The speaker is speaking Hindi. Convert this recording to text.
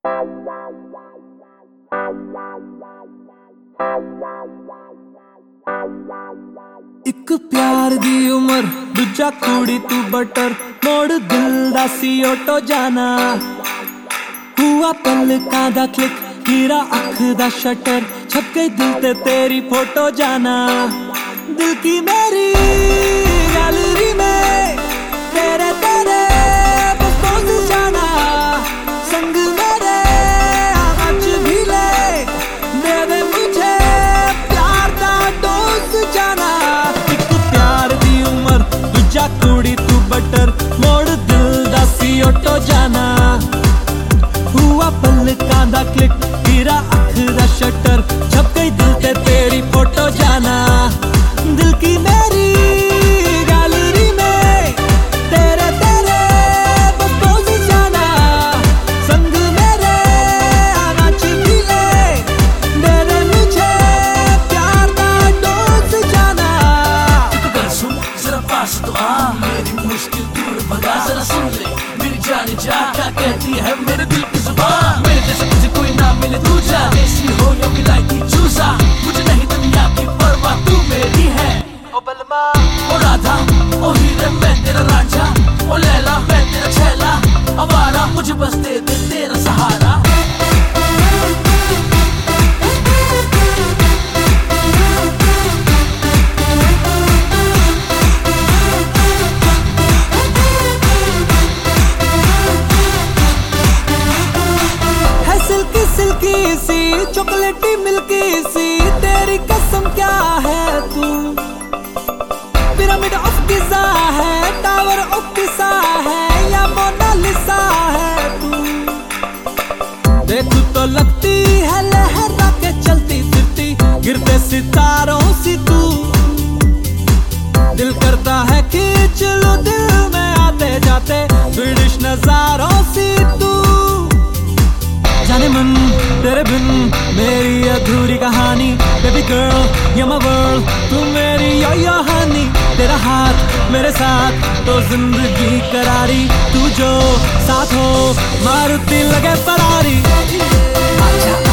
एक प्यार दी उमर दूजा कुड़ी तू बटर मोड़ दिल दा सी ऑटो जाना हुआ पलकां दा क्लिक हीरा अख दा शटर छप गई दिल ते तेरी फोटो जाना दिल की मेरी गैलरी में तेरे तेरे पोज जाना संग मेरे आज भी ले दे दे मुझे प्यार दा डोज जाना एक प्यार दी उमर दूजा कुड़ी तू बटर मोड़ दिल दा सी ऑटो जाना हुआ पलकां दा क्लिक हीरा अख दा शटर छप गई दिल ते तेरी फोटो जाना दिल की मेरी गैलरी में तेरे तेरे पोज जाना संग मेरे नाच भी ले दे दे मुझे प्यार दा डोज जाना एक गल सुन जरा पास तो आ मेरी मुश्किल दूर भगा जरा सुन ले मेरी जान जा क्या कहती है मेरे दिल की जुबान मेरे जैसे मुझे कोई ना मिले दूजा देसी हो या विलायती चूजा मुझे नहीं दुनिया की परवाह तू मेरी है ओ बलमा ओ राधा ओ हीरे मैं तेरा रांझा ओ लैला मैं तेरा छैला आवारा मुझे बस दे दे तेरा सहारा सिल्की सी चॉकलेटी मिल्की सी तेरी कसम क्या है तू पिरामिड ऑफ गिज़ा है टावर ऑफ पिसा है या मोनालिसा है तू देख तो लगती है लहरा के चलती फिरती गिरते सितारों सी तू दिल करता है खींच लो दिल में आते जाते ब्रिटिश नजारों सी तू जाने मन तेरे बिन मेरी अधूरी कहानी baby girl you my world तू मेरी यो हनी तेरा हाथ मेरे साथ तो जिंदगी करारी तू जो साथ हो मारुति लगे फरारी आजा